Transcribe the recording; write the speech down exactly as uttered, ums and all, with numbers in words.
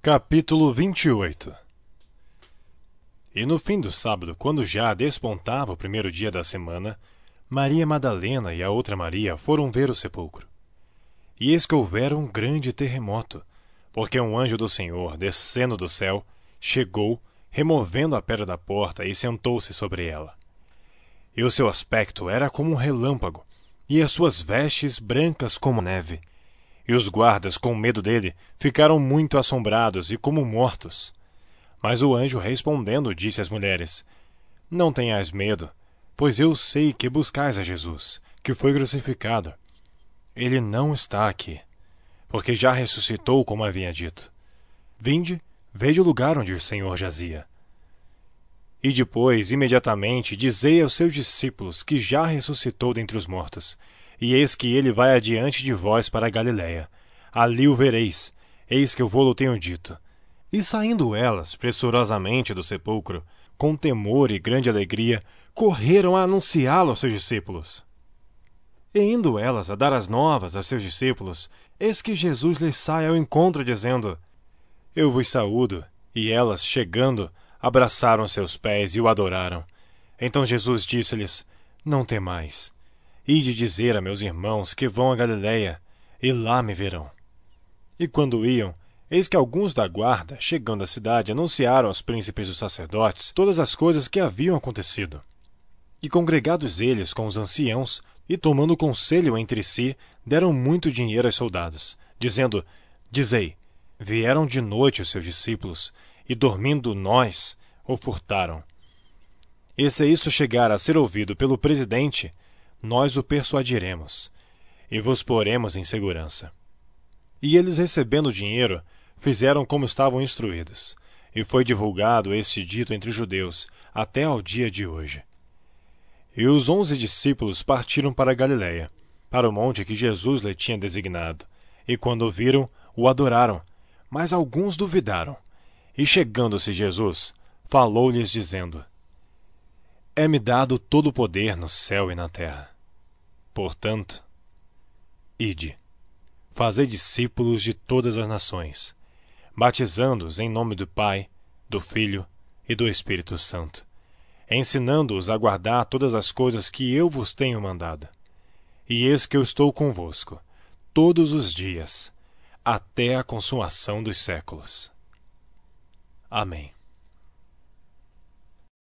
Capítulo vinte e oito. E no fim do sábado, quando já despontava o primeiro dia da semana, Maria Madalena e a outra Maria foram ver o sepulcro. E eis que houvera um grande terremoto, porque um anjo do Senhor, descendo do céu, chegou, removendo a pedra da porta, e sentou-se sobre ela. E o seu aspecto era como um relâmpago, e as suas vestes brancas como neve. E os guardas, com medo dele, ficaram muito assombrados e como mortos. Mas o anjo, respondendo, disse às mulheres: Não tenhais medo, pois eu sei que buscais a Jesus, que foi crucificado. Ele não está aqui, porque já ressuscitou, como havia dito. Vinde, vede o lugar onde o Senhor jazia. E depois, imediatamente, dizei aos seus discípulos que já ressuscitou dentre os mortos. E eis que ele vai adiante de vós para a Galiléia. Ali o vereis, eis que eu vou-lo tenho dito. E saindo elas, pressurosamente do sepulcro, com temor e grande alegria, correram a anunciá-lo aos seus discípulos. E indo elas a dar as novas aos seus discípulos, eis que Jesus lhes sai ao encontro, dizendo: Eu vos saúdo. E elas, chegando, abraçaram seus pés e o adoraram. Então Jesus disse-lhes: Não temais. Ide dizer a meus irmãos que vão a Galiléia, e lá me verão. E quando iam, eis que alguns da guarda, chegando à cidade, anunciaram aos príncipes dos sacerdotes todas as coisas que haviam acontecido. E congregados eles com os anciãos, e tomando conselho entre si, deram muito dinheiro aos soldados, dizendo: Dizei, vieram de noite os seus discípulos, e dormindo nós, o furtaram. E se isto chegar a ser ouvido pelo presidente, nós o persuadiremos, e vos poremos em segurança. E eles, recebendo o dinheiro, fizeram como estavam instruídos, e foi divulgado este dito entre os judeus, até ao dia de hoje. E os onze discípulos partiram para a Galiléia, para o monte que Jesus lhe tinha designado, e quando o viram, o adoraram, mas alguns duvidaram. E chegando-se Jesus, falou-lhes dizendo: É-me dado todo o poder no céu e na terra. Portanto, ide, fazei discípulos de todas as nações, batizando-os em nome do Pai, do Filho e do Espírito Santo, ensinando-os a guardar todas as coisas que eu vos tenho mandado. E eis que eu estou convosco, todos os dias, até a consumação dos séculos. Amém.